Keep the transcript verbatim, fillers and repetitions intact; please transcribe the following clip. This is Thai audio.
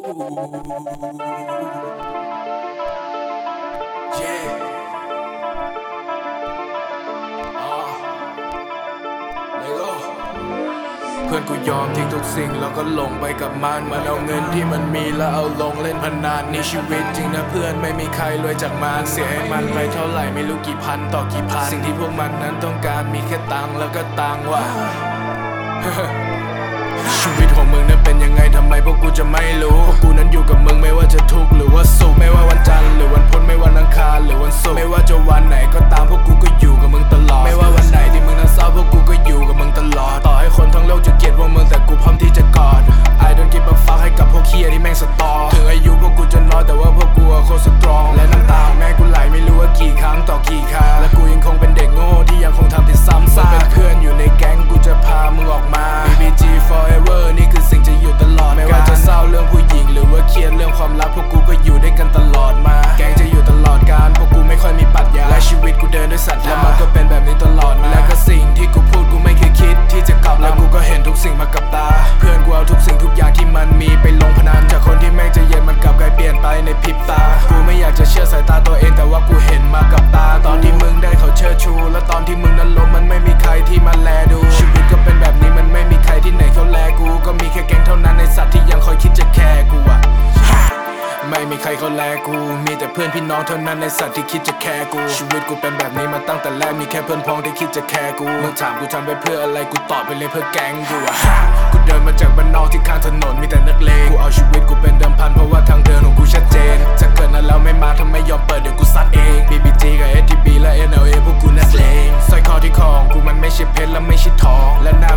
เพื่อนกูยอมทิ้งทุกสิ่งแล้วก็หลงไปกับมันมันเอาเงินที่มันมีแล้วเอาลงเล่นพนันนี่ชีวิตจริงนะเพื่อนไม่มีใครรวยจากมันเสียให้มันไปเท่าไหร่ไม่รู้กี่พันต่อกี่พันสิ่งที่พวกมันนั้นต้องการมีแค่ตังค์แล้วก็ตังค์ว่ะ ชีวิตของมึงนั้นเป็นยังไงทำไมพวกกูจะไม่รู้พวกกูนั้นอยู่กับมึงไม่ว่าจะทุกข์หรือว่าสุขไม่ว่าวันจันทร์หรือวันพุธไม่ว่าวันอังคารหรือวันศุกร์ไม่ว่าจะวันไหนก็ตามพวกกูก็อยู่กับมึงตลอดไม่ว่าวันไหนที่มึงนั้นเศร้าพวกกูก็อยู่กับมึงตลอดต่อให้คนทั้งโลกจะเกลียดพวกมึงแต่กูพร้อมที่จะกอด I don't give a fuck ให้กับพวกเคียที่แม่งสตอถึงอายุพวกกูจะน้อยแต่ว่าพวกกูโคตรสตรองและน้ำตาแม่กูไหลไม่รู้ว่ากี่ครั้งต่อกี่คราและกูยังคงเป็นเด็กโง่ที่ยังคงทำผิดซ้ำซากเป็นเพื่อนอยู่ในแก๊งกูจะพามึงออกมา บี บี จี forever นี่คือสิ่งจะอยู่ตลอดไม่ว่าจะเศร้าเรื่องผู้หญิงหรือว่าเครียดเรื่องความรักพวกกูก็อยู่ด้วยกันตลอดมาแก๊งจะอยู่ตลอดกาลพวกกูไม่ค่อยมีปรัชญาและชีวิตกูเดินด้วยศรัทธาและมันก็เป็นแบบนี้ตลอดมาและก็สิ่งที่กูพูดกูไม่เคยคิดที่จะกลับแล้วกูก็เห็นทุกสิ่งมากับตาเพื่อนกูเอาทุกสิ่งทุกอย่างที่มันมีไปลงพนันจากคนที่แม่งจะเย็นมันกลับกลายเปลี่ยนไปในพริบตากูไม่อยากจะเชื่อสายตาตัวเองแต่ว่ากูเห็นมากับตาตอนที่มึงได้เขาเชิดชูและตอนที่มึงนั้นล้มมันไม่มีใครที่มาแลดูชีวิตก็เป็นแบบนี้มันไม่มีใครที่ไหนเขาแลกูก็มีแค่แก๊งเท่านั้นในสัตว์ที่ยังคอยคิดจะแคร์กูอะไม่มีใครเขาแลกูมีแต่เพื่อนพี่น้องเท่านั้นในสัตว์ที่คิดจะแคร์กูชีวิตกูเป็นแบบนี้มาตั้งแต่แรกมีแค่เพื่อนพ้องที่คิดจะแคร์กูมึงถามกูทำไปเพื่ออะไรกูตอบไปเลยเพื่อแก๊งกูอะกูเดินมาจากบ้านนอกที่ข้างถนนมีแต่นักเลงกูเอาชีวิตกูเป็นเดิมพันเพราะว่าทางเดินของกูชัดเจนถ้าเกิดนั้นแล้วไม่มาทำไมยอมเปิดเดี๋ยวกูซัดเอง บี บี จี กับ เอส ที บี และ เอ็น แอล เอ พวกกูนักเลงสร้อยคอที่คอของกูมันไม่ใช่เพชรและไม่ใช่ทองและหน้า